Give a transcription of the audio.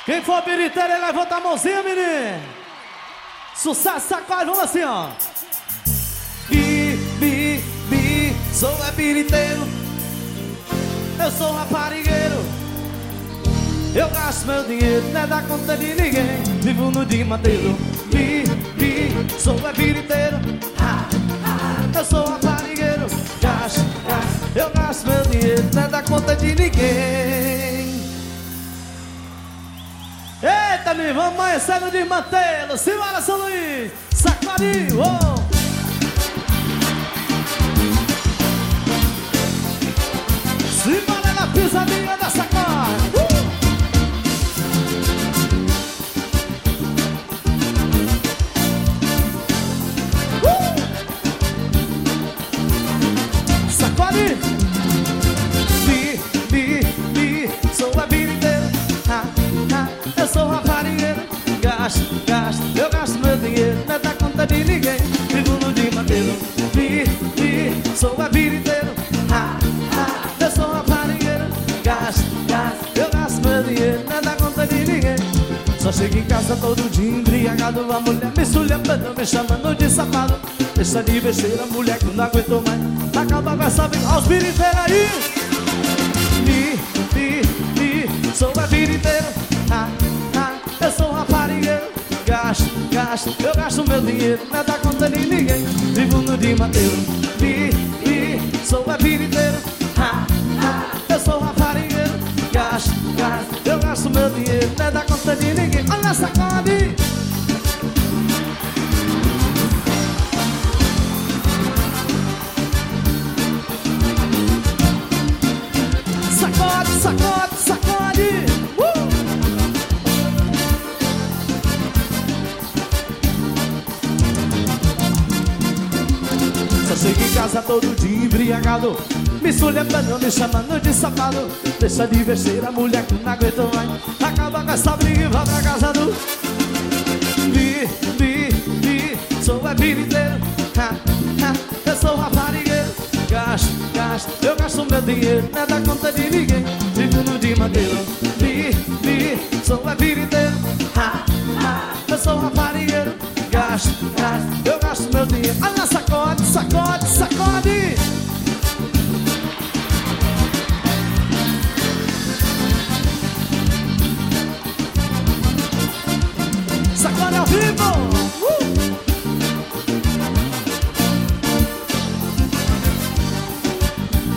Quem for biriteiro, levanta a mãozinha, menino. Sucesso, sacode, vamos assim, ó. Sou biriteiro. Eu sou raparigueiro. Eu gasto meu dinheiro, não é da conta de ninguém. Vivo no dia inteiro. Sou biriteiro. Eu sou raparigueiro. Eu gasto meu dinheiro, não é da conta de ninguém. Eita, menino, vamos amanhecer no desmantelo. Simbora, São Luís. Sacode, oh. Simbora na pisadinha da sacode. Sacode. Sou a biriteiro. Eu sou raparigueiro. Eu gasto meu dinheiro, não é da conta de ninguém. Vivo no dia inteiro. Sou a biriteiro. Eu sou raparigueiro. Eu gasto meu dinheiro, não é da conta de ninguém. Só chego em casa todo dia embriagado. A mulher me sulhambando, me chamando de safado. Deixa de besteira, mulher que não aguentou mais. Acaba com essa vida, aos biriteiros aí. Sou a biriteiro. Eu sou raparigueiro. Eu gasto meu dinheiro, não é da conta de ninguém. Vivo no dia inteiro. Sou a biriteiro. Eu sou raparigueiro. Eu gasto meu dinheiro, não é da conta de ninguém. Olha essa sacode. Sacode, sacode, sacode. Só chego em casa todo dia embriagado, me sulhambando, me chamando de safado. Deixa de besteira, mulher que não aguentou mais. Acaba com essa briga e vai pra casa do Sou a biriteiro. Eu sou raparigueiro. Eu gasto meu dinheiro, não é da conta de ninguém. Vivo no dia inteiro. Sou a biriteiro. Eu sou raparigueiro. Eu gasto meu dinheiro. Olha, sacode, sacode, sacode.